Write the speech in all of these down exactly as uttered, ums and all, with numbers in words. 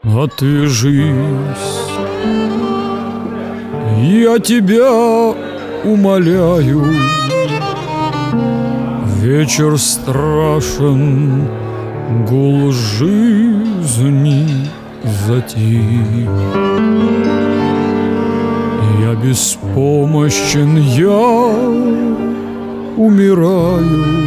Отвяжись, я тебя умоляю. Вечер страшен, гул жизни затих. Я беспомощен, я умираю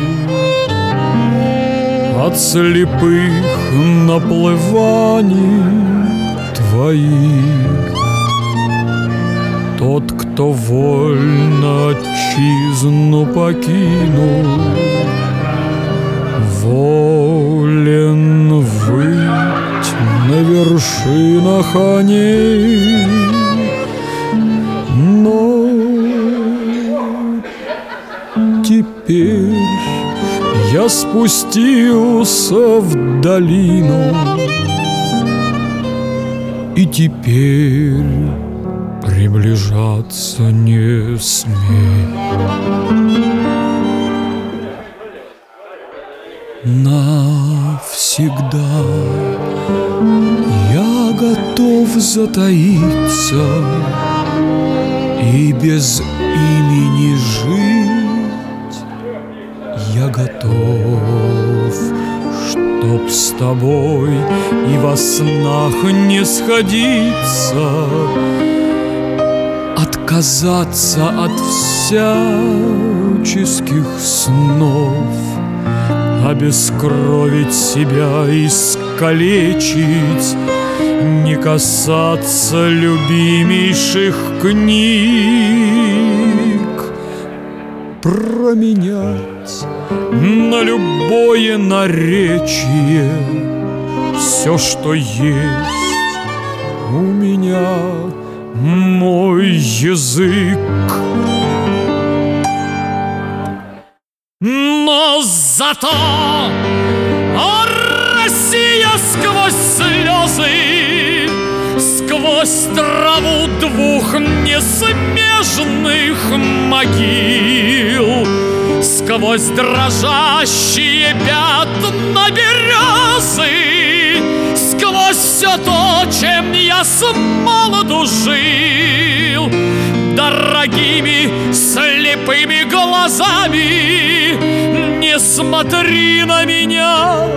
от слепых наплываний твоих. Тот, кто вольно отчизну покинул, волен выть на вершинах они. Но теперь я спустился в долину, и теперь приближаться не смей. Навсегда я готов затаиться и без имени жить. Я готов, чтоб с тобой и во снах не сходиться, отказаться от всяческих снов, обескровить себя, искалечить, не касаться любимейших книг, променять на любое наречие все, что есть у меня, мой язык. Но зато, о, Россия, сквозь слезы, сквозь траву двух несмежных могил, сквозь дрожащие пятна березы, сквозь все то, чем я с молоду жил, дорогими слепыми глазами не смотри на меня,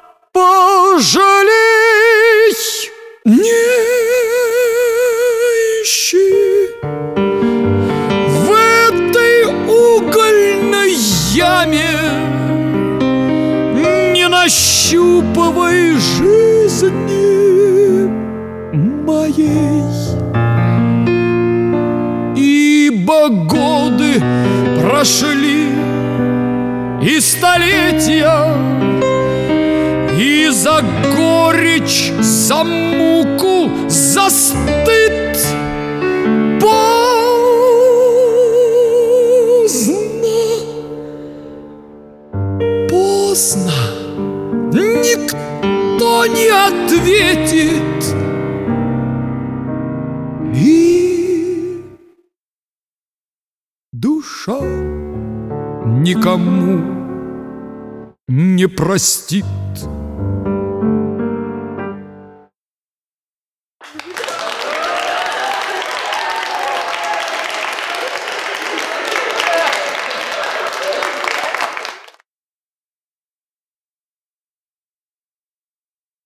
пожалей, не ищи в этой угольной яме, не нащупывай жизни моей. Ибо годы прошли, и столетия, и за горечь, за муку, за стыд поздно, поздно, никто не ответит. И душа никому не простит.